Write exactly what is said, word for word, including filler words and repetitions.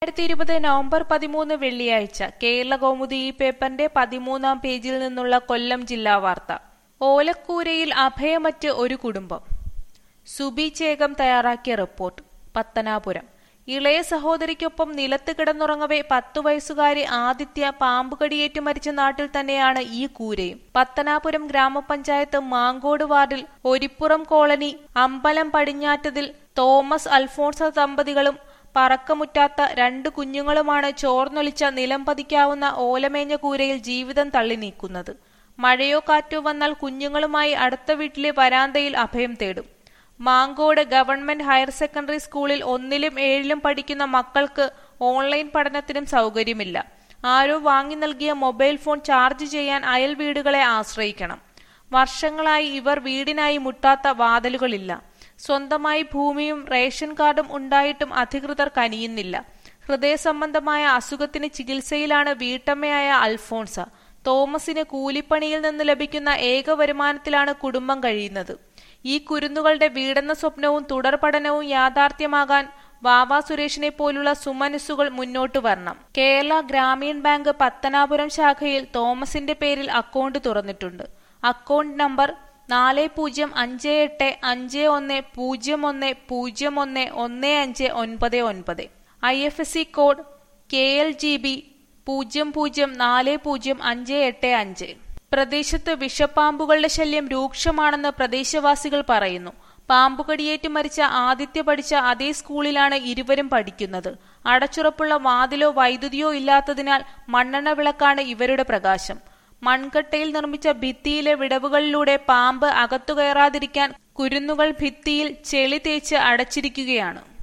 രണ്ടായിരത്തി ഇരുപത് നവംബർ പതിമൂന്ന് വെള്ളിയാഴ്ച കേരളകൗമുദി ഈ പേപ്പറിന്റെ പതിമൂന്നാം പേജിൽ നിന്നുള്ള കൊല്ലം ജില്ലാ വാർത്ത. ഓലക്കൂരയിൽ അഭയമറ്റ് ഒരു കുടുംബം. സുബി ചേകം തയ്യാറാക്കിയ റിപ്പോർട്ട്. പത്തനാപുരം. ഇളയ സഹോദരിക്കൊപ്പം നിലത്ത് കിടന്നുറങ്ങവെ പത്തു വയസ്സുകാരി ആദിത്യ പാമ്പുകടിയേറ്റ് മരിച്ച നാട്ടിൽ തന്നെയാണ് ഈ കൂരയും. പത്തനാപുരം ഗ്രാമപഞ്ചായത്ത് മാങ്കോട് വാർഡിൽ ഒരിപ്പുറം കോളനി അമ്പലം പടിഞ്ഞാറ്റതിൽ തോമസ് അൽഫോൺസ ദമ്പതികളും പറക്കമുറ്റാത്ത രണ്ടു കുഞ്ഞുങ്ങളുമാണ് ചോർന്നൊലിച്ച നിലം പതിക്കാവുന്ന ഓലമേഞ്ഞ കൂരയിൽ ജീവിതം തള്ളി നീക്കുന്നത്. മഴയോ കാറ്റോ വന്നാൽ കുഞ്ഞുങ്ങളുമായി അടുത്ത വീട്ടിലെ വരാന്തയിൽ അഭയം തേടും. മാങ്കോട് ഗവൺമെന്റ് ഹയർ സെക്കൻഡറി സ്കൂളിൽ ഒന്നിലും ഏഴിലും പഠിക്കുന്ന മക്കൾക്ക് ഓൺലൈൻ പഠനത്തിനും സൗകര്യമില്ല. ആരോ വാങ്ങി നൽകിയ മൊബൈൽ ഫോൺ ചാർജ് ചെയ്യാൻ അയൽ വീടുകളെ ആശ്രയിക്കണം. വർഷങ്ങളായി ഇവർ വീടിനായി മുട്ടാത്ത വാതിലുകളില്ല. സ്വന്തമായി ഭൂമിയും റേഷൻ കാർഡും ഉണ്ടായിട്ടും അധികൃതർ കനിയുന്നില്ല. ഹൃദയ സംബന്ധമായ അസുഖത്തിന് ചികിത്സയിലാണ് വീട്ടമ്മയായ അൽഫോൺസ. തോമസിന് കൂലിപ്പണിയിൽ നിന്ന് ലഭിക്കുന്ന ഏക വരുമാനത്തിലാണ് കുടുംബം കഴിയുന്നത്. ഈ കുരുന്നുകളുടെ വീടെന്ന സ്വപ്നവും തുടർ പഠനവും യാഥാർത്ഥ്യമാകാൻ വാവാ സുരേഷിനെ പോലുള്ള സുമനസ്സുകൾ മുന്നോട്ട് വരണം. കേരള ഗ്രാമീൺ ബാങ്ക് പത്തനാപുരം ശാഖയിൽ തോമസിന്റെ പേരിൽ അക്കൗണ്ട് തുറന്നിട്ടുണ്ട്. അക്കൗണ്ട് നമ്പർ നാല് പൂജ്യം അഞ്ച് എട്ട് അഞ്ച് ഒന്ന് പൂജ്യം ഒന്ന് പൂജ്യം ഒന്ന് ഒന്ന് അഞ്ച് ഒൻപത് ഒൻപത്. I F S C code K L G B പൂജ്യം പൂജ്യം നാല് പൂജ്യം അഞ്ച് എട്ട് അഞ്ച്. പ്രദേശത്ത് വിഷപ്പാമ്പുകളുടെ ശല്യം രൂക്ഷമാണെന്ന് പ്രദേശവാസികൾ പറയുന്നു. പാമ്പുകടിയേറ്റ് മരിച്ച ആദിത്യ പഠിച്ച അതേ സ്കൂളിലാണ് ഇരുവരും പഠിക്കുന്നത്. അടച്ചുറപ്പുള്ള വാതിലോ വൈദ്യുതിയോ ഇല്ലാത്തതിനാൽ മണ്ണെണ്ണ വിളക്കാണ് ഇവരുടെ പ്രകാശം. മൺകട്ടയിൽ നിർമ്മിച്ച ഭിത്തിയിലെ വിടവുകളിലൂടെ പാമ്പ് അകത്തു കയറാതിരിക്കാൻ കുരുന്നുകൾ ഭിത്തിയിൽ ചെളി തേച്ച് അടച്ചിരിക്കുകയാണ്.